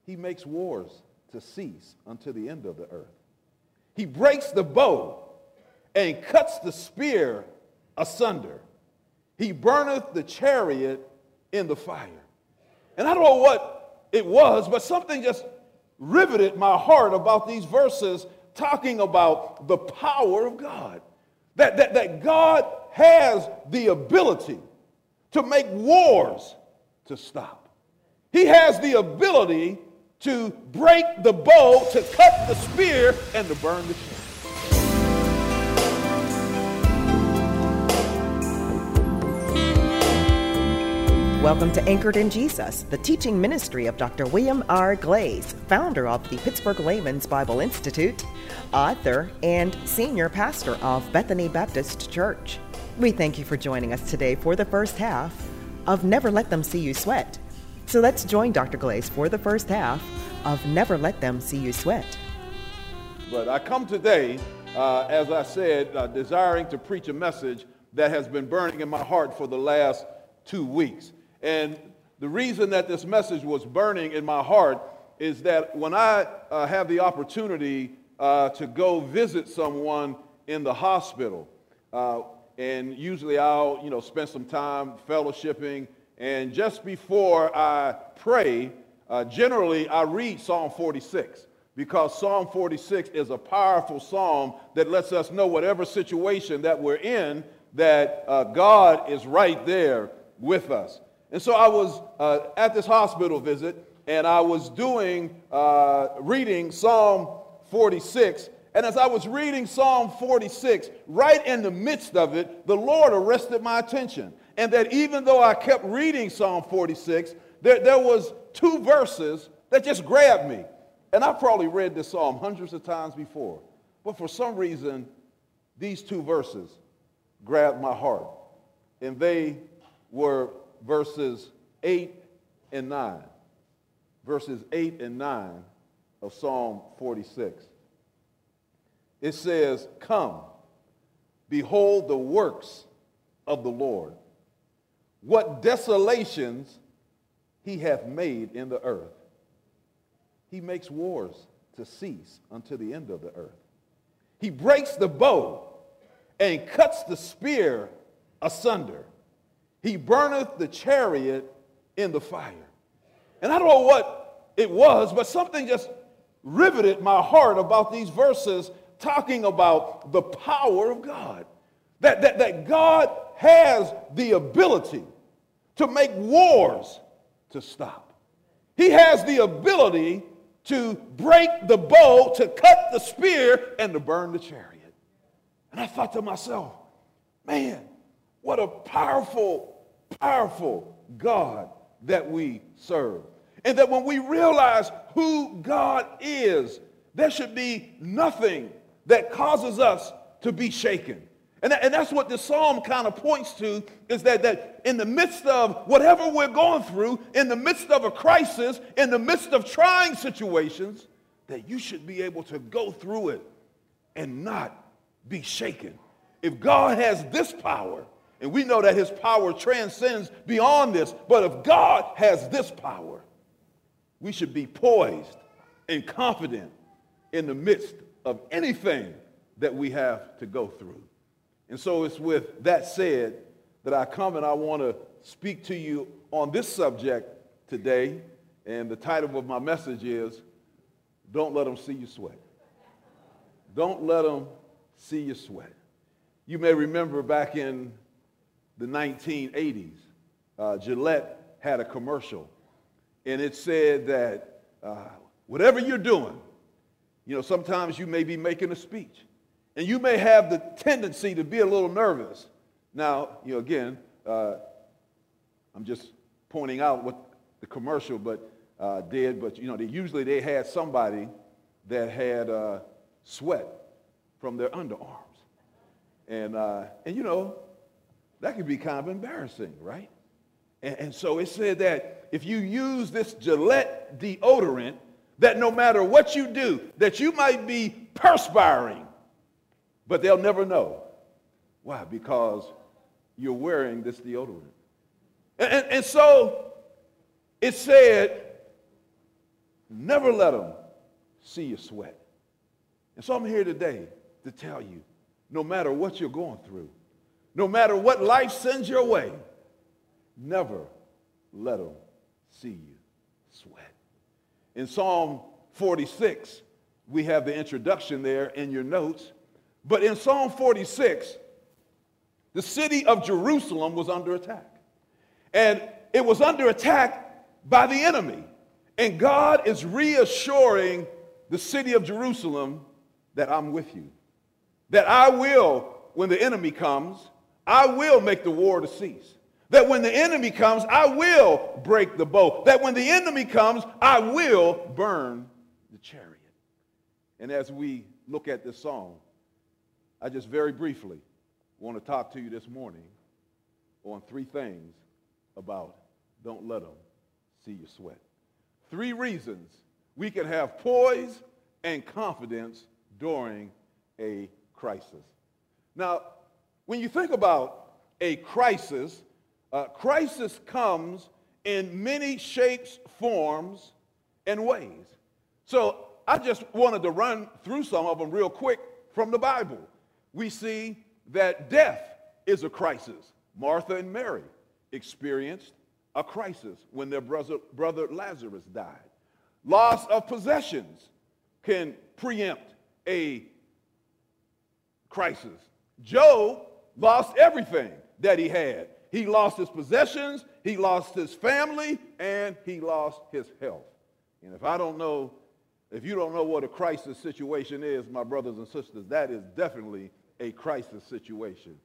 He makes wars to cease unto the end of the earth. He breaks the bow and cuts the spear asunder. He burneth the chariot in the fire. And I don't know what it was, but something just riveted my heart about these verses talking about the power of God. That God has the ability to make wars to stop. He has the ability to break the bow, to cut the spear, and to burn the chariot. Welcome to Anchored in Jesus, the teaching ministry of Dr. William R. Glaze, founder of the Pittsburgh Layman's Bible Institute, author, and senior pastor of Bethany Baptist Church. We thank you for joining us today for the first half of Never Let Them See You Sweat. So let's join Dr. Glaze for the first half of Never Let Them See You Sweat. But I come today, as I said, desiring to preach a message that has been burning in my heart for the last 2 weeks. And the reason that this message was burning in my heart is that when I have the opportunity to go visit someone in the hospital, and usually I'll spend some time fellowshipping, and just before I pray, generally I read Psalm 46, because Psalm 46 is a powerful psalm that lets us know whatever situation that we're in, that God is right there with us. And so I was at this hospital visit, and I was reading Psalm 46. And as I was reading Psalm 46, right in the midst of it, the Lord arrested my attention. And that even though I kept reading Psalm 46, there was 2 verses that just grabbed me. And I've probably read this psalm hundreds of times before. But for some reason, these 2 verses grabbed my heart. And they were verses 8 and 9. Verses 8 and 9 of Psalm 46. It says, "Come, behold the works of the Lord. What desolations he hath made in the earth. He makes wars to cease unto the end of the earth. He breaks the bow and cuts the spear asunder. He burneth the chariot in the fire." And I don't know what it was, but something just riveted my heart about these verses talking about the power of God. That God has the ability to make wars to stop. He has the ability to break the bow, to cut the spear, and to burn the chariot. And I thought to myself, man, what a powerful God that we serve. And that when we realize who God is, there should be nothing that causes us to be shaken. And that's what the psalm kind of points to, is that in the midst of whatever we're going through, in the midst of a crisis, in the midst of trying situations, that you should be able to go through it and not be shaken. If God has this power, and we know that his power transcends beyond this, but if God has this power, we should be poised and confident in the midst of anything that we have to go through. And so it's with that said that I come and I want to speak to you on this subject today. And the title of my message is, Don't Let Them See You Sweat. Don't let them see you sweat. You may remember back in the 1980s, Gillette had a commercial, and it said that whatever you're doing, sometimes you may be making a speech, and you may have the tendency to be a little nervous. Now, again, I'm just pointing out what the commercial did, but usually they had somebody that had sweat from their underarms, and that could be kind of embarrassing, right? And so it said that if you use this Gillette deodorant, that no matter what you do, that you might be perspiring, but they'll never know. Why? Because you're wearing this deodorant. And so it said, Never let them see you sweat. And so I'm here today to tell you, no matter what you're going through, no matter what life sends your way, never let them see you sweat. In Psalm 46, we have the introduction there in your notes. But in Psalm 46, the city of Jerusalem was under attack. And it was under attack by the enemy. And God is reassuring the city of Jerusalem that I'm with you. That I will, when the enemy comes, I will make the war to cease. That when the enemy comes, I will break the bow. That when the enemy comes, I will burn the chariot. And as we look at this song, I just very briefly want to talk to you this morning on 3 things about don't let them see you sweat. 3 reasons we can have poise and confidence during a crisis. Now, when you think about a crisis, crisis comes in many shapes, forms, and ways. So I just wanted to run through some of them real quick from the Bible. We see that death is a crisis. Martha and Mary experienced a crisis when their brother Lazarus died. Loss of possessions can preempt a crisis. Job lost everything that he had. He lost his possessions, he lost his family, and he lost his health. And if you don't know what a crisis situation is, my brothers and sisters, that is definitely a crisis situation.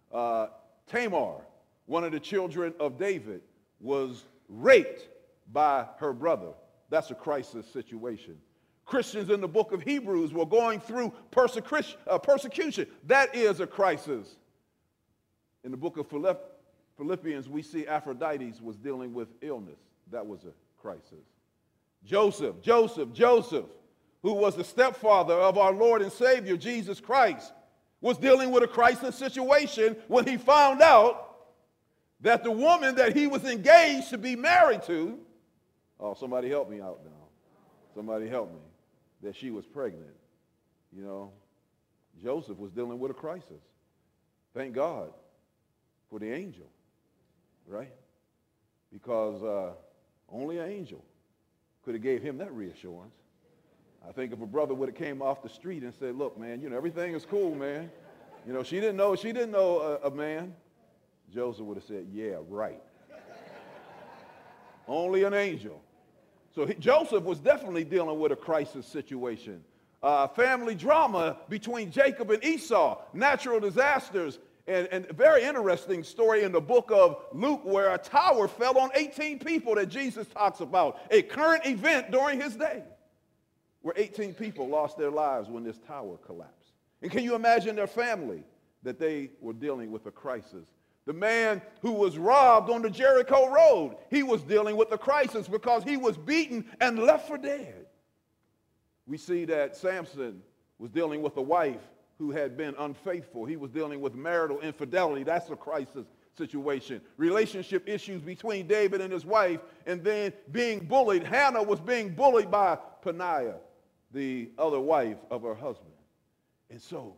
Tamar, one of the children of David, was raped by her brother. That's a crisis situation. Christians in the book of Hebrews were going through persecution. That is a crisis. In the book of Philippians, we see Aphrodite was dealing with illness. That was a crisis. Joseph, who was the stepfather of our Lord and Savior, Jesus Christ, was dealing with a crisis situation when he found out that the woman that he was engaged to be married to, oh, somebody help me out now. Somebody help me. That she was pregnant. You know, Joseph was dealing with a crisis. Thank God for the angel, right? Because only an angel could have gave him that reassurance. I think if a brother would have came off the street and said, look, man, everything is cool, man. She didn't know a man. Joseph would have said, yeah, right. Only an angel. So Joseph was definitely dealing with a crisis situation. Family drama between Jacob and Esau, natural disasters, and a very interesting story in the book of Luke where a tower fell on 18 people that Jesus talks about, a current event during his day, where 18 people lost their lives when this tower collapsed. And can you imagine their family that they were dealing with a crisis? The man who was robbed on the Jericho road, he was dealing with a crisis because he was beaten and left for dead. We see that Samson was dealing with a wife who had been unfaithful. He was dealing with marital infidelity. That's a crisis situation. Relationship issues between David and his wife, and then being bullied. Hannah was being bullied by Peninnah, the other wife of her husband. And so,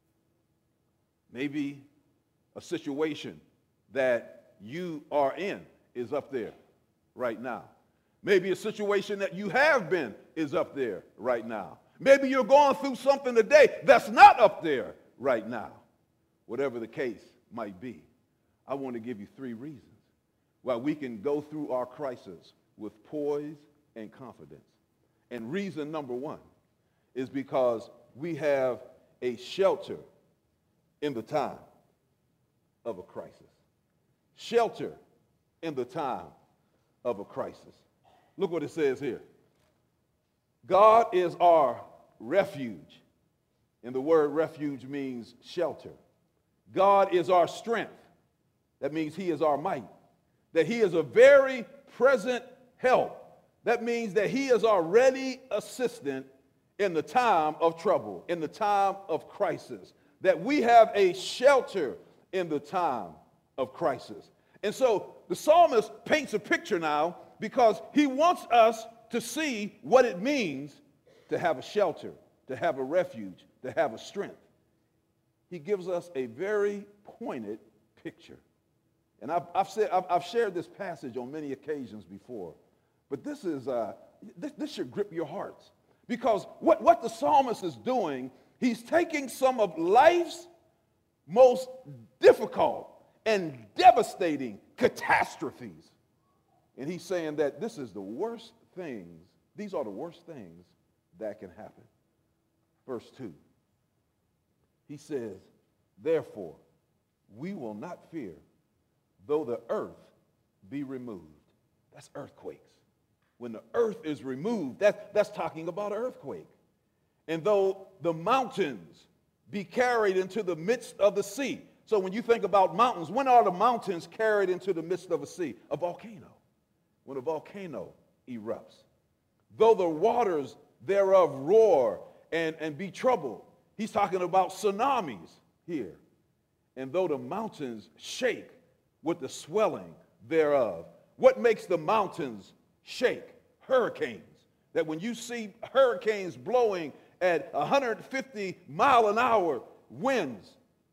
maybe a situation that you are in is up there right now. Maybe a situation that you have been is up there right now. Maybe you're going through something today that's not up there right now. Whatever the case might be, I want to give you 3 reasons why we can go through our crisis with poise and confidence. And reason number 1 is because we have a shelter in the time of a crisis. Shelter in the time of a crisis. Look what it says here. God is our refuge. And the word refuge means shelter. God is our strength. That means he is our might. That he is a very present help. That means that he is our ready assistant in the time of trouble, in the time of crisis. That we have a shelter in the time of crisis. And so the psalmist paints a picture now because he wants us to see what it means to have a shelter, to have a refuge, to have a strength. He gives us a very pointed picture. And I've shared this passage on many occasions before, but this should grip your hearts. Because what the psalmist is doing, he's taking some of life's most difficult and devastating catastrophes, and he's saying that this is the worst things, these are the worst things that can happen. Verse 2, he says, therefore, we will not fear, though the earth be removed. That's earthquakes. When the earth is removed, that's talking about an earthquake. And though the mountains be carried into the midst of the sea. So when you think about mountains, when are the mountains carried into the midst of a sea? A volcano. When a volcano erupts. Though the waters thereof roar and be troubled. He's talking about tsunamis here. And though the mountains shake with the swelling thereof. What makes the mountains shake? Hurricanes. That when you see hurricanes blowing at 150 mile an hour winds,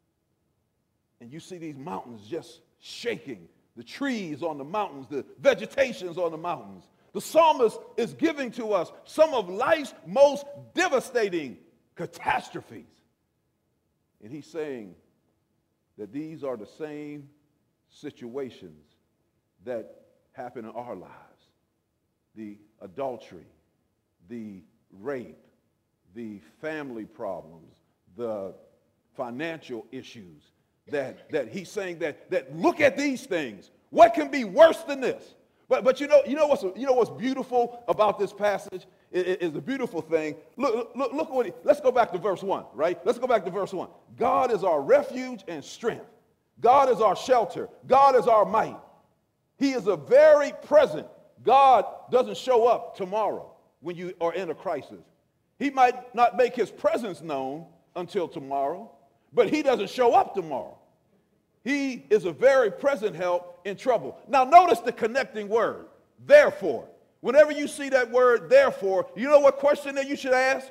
and you see these mountains just shaking, the trees on the mountains, the vegetations on the mountains. The psalmist is giving to us some of life's most devastating catastrophes. And he's saying that these are the same situations that happen in our lives. The adultery, the rape, the family problems, the financial issues, that he's saying that look at these things. What can be worse than this? But you know what's beautiful about this passage is the beautiful thing. Look what let's go back to verse 1, right? Let's go back to verse 1. God is our refuge and strength. God is our shelter. God is our might. He is a very present. God doesn't show up tomorrow when you are in a crisis. He might not make his presence known until tomorrow, but he doesn't show up tomorrow. He is a very present help in trouble. Now notice the connecting word, therefore. Whenever you see that word, therefore, you know what question that you should ask?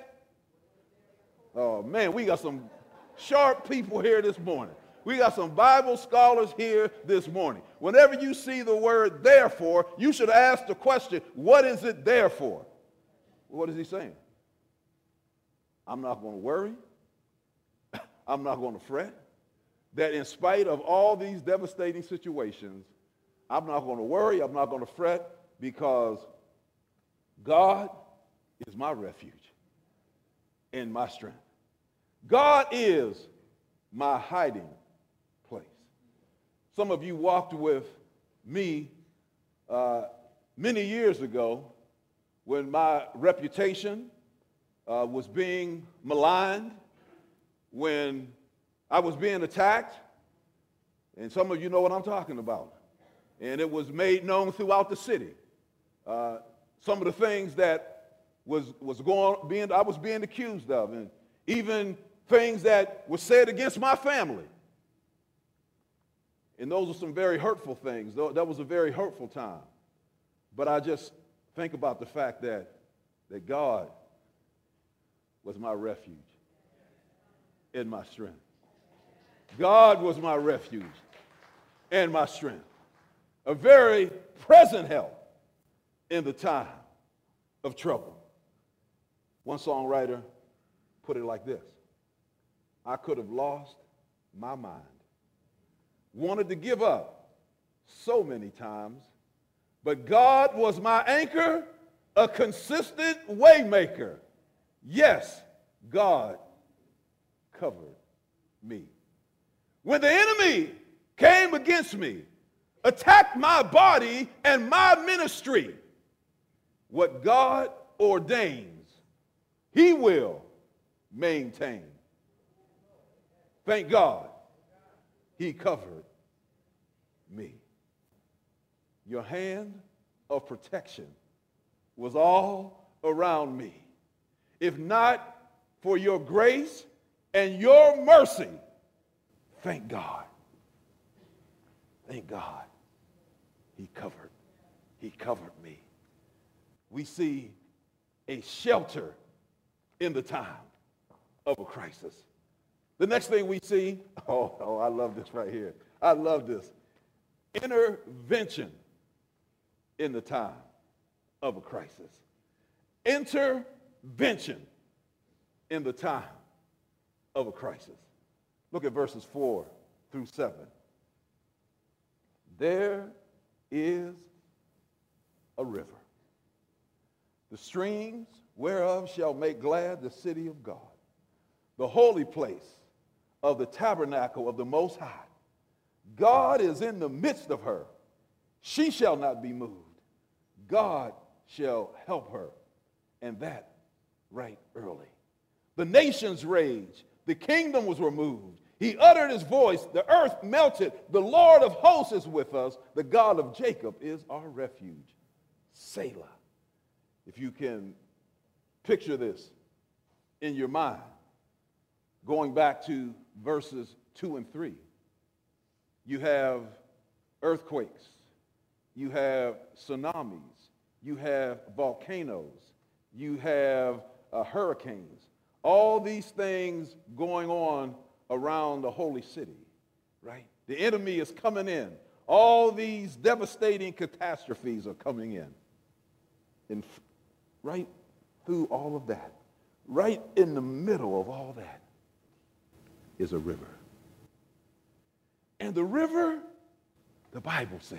Oh man, we got some sharp people here this morning. We got some Bible scholars here this morning. Whenever you see the word therefore, you should ask the question, what is it there for? What is he saying? I'm not going to worry. I'm not going to fret. That in spite of all these devastating situations, I'm not going to worry. I'm not going to fret because God is my refuge and my strength. God is my hiding place. Some of you walked with me many years ago when my reputation was being maligned, when I was being attacked, and some of you know what I'm talking about. And it was made known throughout the city. Some of the things that I was being accused of, and even things that were said against my family. And those are some very hurtful things. That was a very hurtful time. But I just think about the fact that God was my refuge and my strength. God was my refuge and my strength. A very present help in the time of trouble. One songwriter put it like this: I could have lost my mind, wanted to give up so many times, but God was my anchor, a consistent way maker. Yes, God covered me. When the enemy came against me, attacked my body and my ministry, what God ordains, he will maintain. Thank God, he covered me. Your hand of protection was all around me. If not for your grace and your mercy, thank God. Thank God. He covered me. we see a shelter in the time of a crisis. The next thing we see, I love this right here. I love this. Intervention in the time of a crisis. Intervention in the time of a crisis. Look at verses 4 through 7. There is a river, the streams whereof shall make glad the city of God, the holy place of the tabernacle of the Most High. God is in the midst of her. She shall not be moved. God shall help her, and that right early. The nations raged. The kingdom was removed. He uttered his voice. The earth melted. The Lord of hosts is with us. The God of Jacob is our refuge. Selah. If you can picture this in your mind, going back to verses 2 and 3, you have earthquakes, you have tsunamis, you have volcanoes, you have hurricanes, all these things going on around the holy city, right? The enemy is coming in. All these devastating catastrophes are coming in. And right through all of that, right in the middle of all that, is a river. And the river, the Bible says,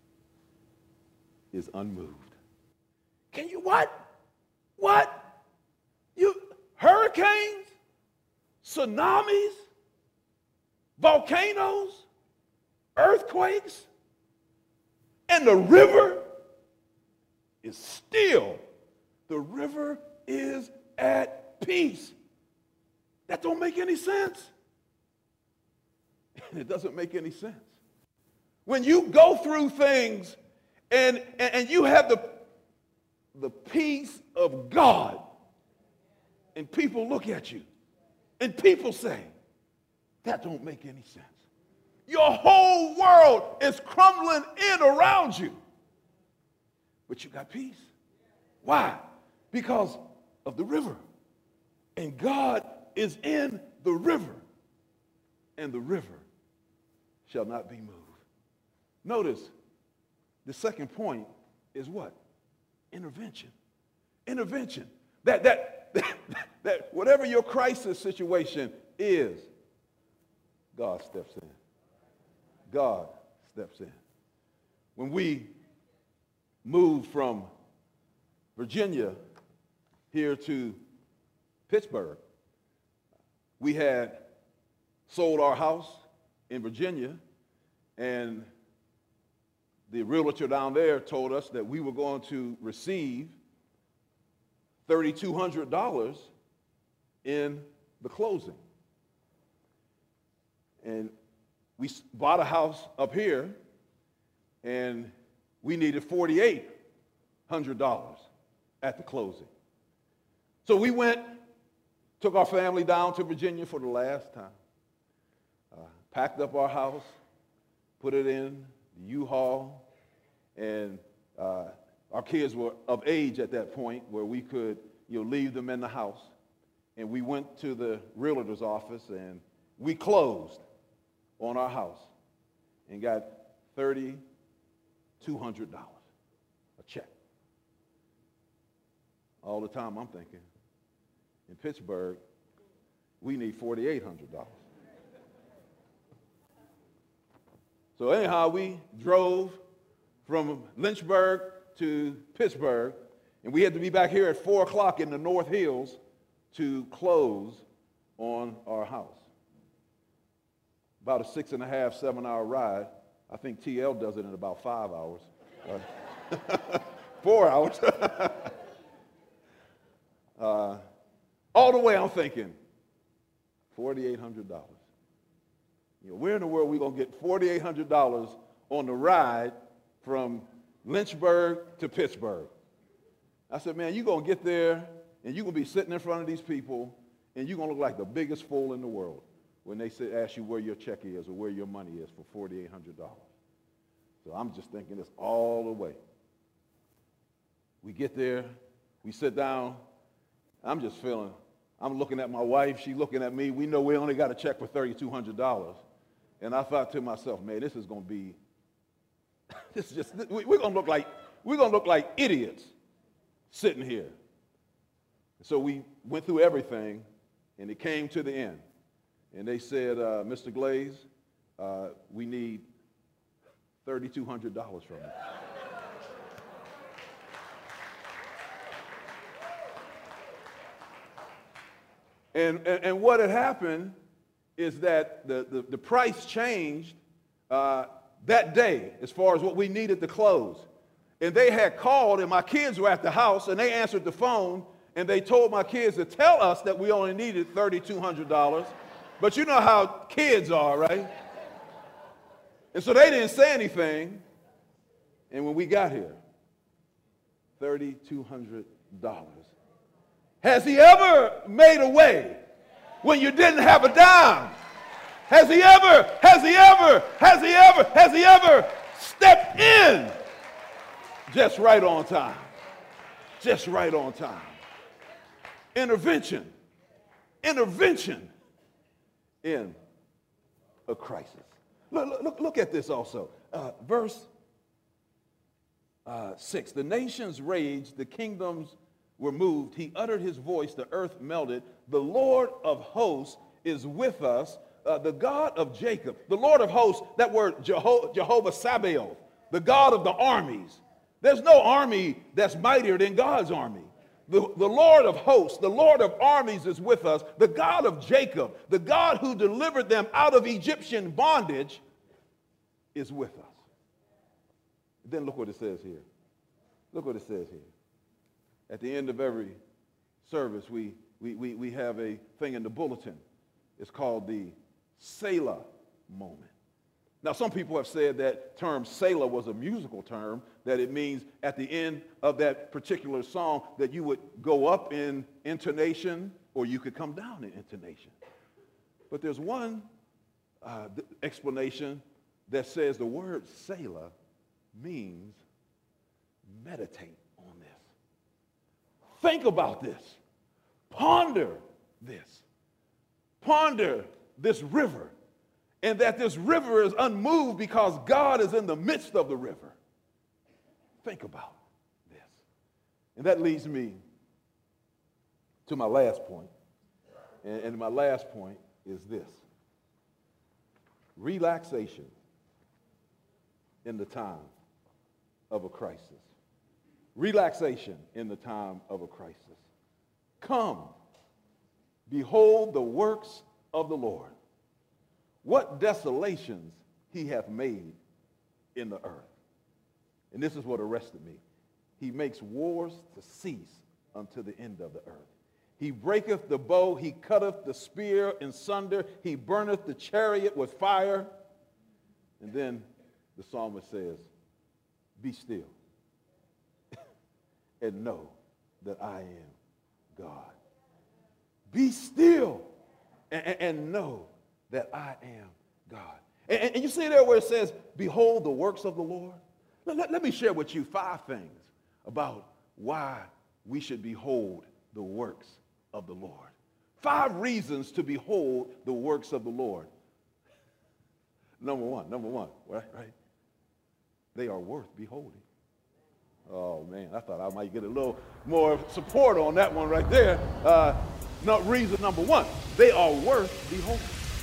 is unmoved. Can you what? What? Hurricanes, tsunamis, volcanoes, earthquakes, and the river is still, the river is at peace. That don't make any sense. And it doesn't make any sense. When you go through things and you have the peace of God, and people look at you, and people say, that don't make any sense. Your whole world is crumbling in around you. But you got peace. Why? Because of the river. And God is in the river. And the river shall not be moved. Notice, the second point is what? Intervention. Intervention. That whatever your crisis situation is, God steps in. God steps in. When we moved from Virginia here to Pittsburgh, we had sold our house in Virginia, and the realtor down there told us that we were going to receive $3,200 in the closing. And we bought a house up here, and we needed $4,800 at the closing. So we went, took our family down to Virginia for the last time, packed up our house, put it in the U-Haul, and our kids were of age at that point where we could, leave them in the house. And we went to the realtor's office, and we closed on our house and got $3,200, a check. All the time I'm thinking, in Pittsburgh, we need $4,800. So anyhow, we drove from Lynchburg to Pittsburgh, and we had to be back here at 4 o'clock in the North Hills to close on our house. About a 6.5, 7-hour ride. I think TL does it in about 5 hours. 4 hours. All the way I'm thinking, $4,800. Where in the world are we going to get $4,800 on the ride from Lynchburg to Pittsburgh? I said, man, you're going to get there, and you're going to be sitting in front of these people, and you're going to look like the biggest fool in the world when they ask you where your check is or where your money is for $4,800. So I'm just thinking this all the way. We get there, we sit down. I'm looking at my wife, she's looking at me. We know we only got a check for $3,200. And I thought to myself, man, this is going to be, we're going to look like idiots sitting here. So we went through everything, and it came to the end. And they said, Mr. Glaze, we need $3,200 from you. And what had happened is that the price changed that day as far as what we needed to close. And they had called, and my kids were at the house, and they answered the phone, and they told my kids to tell us that we only needed $3,200. But you know how kids are, right? And so they didn't say anything. And when we got here, $3,200. Has he ever made a way when you didn't have a dime? Has he ever stepped in just right on time? Just right on time. Intervention in a crisis. Look at this also. Verse 6. The nations raged, the kingdoms were moved. He uttered his voice, the earth melted. The Lord of hosts is with us, the God of Jacob. The Lord of hosts, that word Jehovah Sabaoth, the God of the armies. There's no army that's mightier than God's army. The Lord of hosts, the Lord of armies is with us. The God of Jacob, the God who delivered them out of Egyptian bondage is with us. Then look what it says here. Look what it says here. At the end of every service, we have a thing in the bulletin. It's called the Selah moment. Now, some people have said that term Selah was a musical term, that it means at the end of that particular song that you would go up in intonation or you could come down in intonation. But there's one explanation that says the word Selah means meditate on this. Think about this. Ponder this. Ponder this river. And that this river is unmoved because God is in the midst of the river. Think about this. And that leads me to my last point. And my last point is this. Relaxation in the time of a crisis. Relaxation in the time of a crisis. Come, behold the works of the Lord. What desolations he hath made in the earth. And this is what arrested me. He makes wars to cease unto the end of the earth. He breaketh the bow, he cutteth the spear in sunder, he burneth the chariot with fire. And then the psalmist says, be still and know that I am God. Be still and know that I am God. And you see there where it says, behold the works of the Lord? Let me share with you 5 things about why we should behold the works of the Lord. 5 reasons to behold the works of the Lord. Number one, right? They are worth beholding. Oh, man, I thought I might get a little more support on that one right there. Reason number 1, they are worth beholding.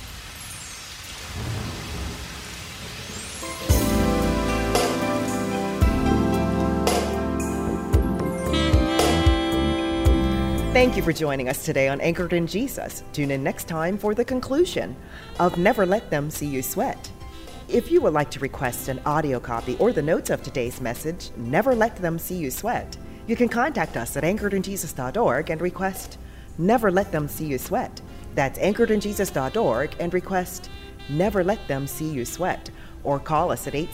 Thank you for joining us today on Anchored in Jesus. Tune in next time for the conclusion of Never Let Them See You Sweat. If you would like to request an audio copy or the notes of today's message, Never Let Them See You Sweat, you can contact us at anchoredinjesus.org and request Never Let Them See You Sweat. That's anchoredinjesus.org and request Never Let Them See You Sweat. Or call us at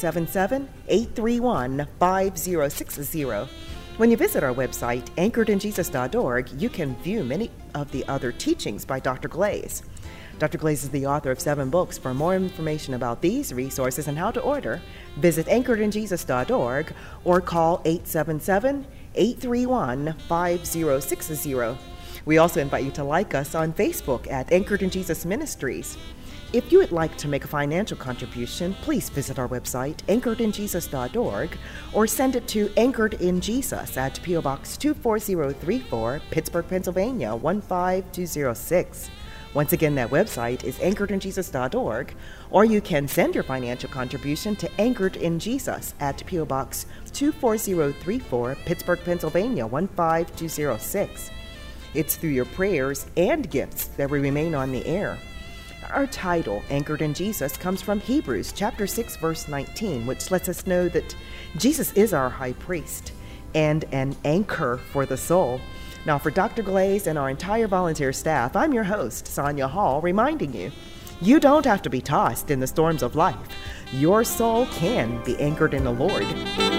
877-831-5060. When you visit our website, anchoredinjesus.org, you can view many of the other teachings by Dr. Glaze. Dr. Glaze is the author of 7 books. For more information about these resources and how to order, visit anchoredinjesus.org or call 831-5060. We also invite you to like us on Facebook at Anchored in Jesus Ministries. If you would like to make a financial contribution, please visit our website, anchoredinjesus.org, or send it to Anchored in Jesus at P.O. Box 24034, Pittsburgh, Pennsylvania 15206. Once again, that website is anchoredinjesus.org, or you can send your financial contribution to Anchored in Jesus at P.O. Box 24034, Pittsburgh, Pennsylvania 15206. It's through your prayers and gifts that we remain on the air. Our title, Anchored in Jesus, comes from Hebrews chapter 6, verse 19, which lets us know that Jesus is our high priest and an anchor for the soul. Now, for Dr. Glaze and our entire volunteer staff, I'm your host, Sonia Hall, reminding you, you don't have to be tossed in the storms of life. Your soul can be anchored in the Lord.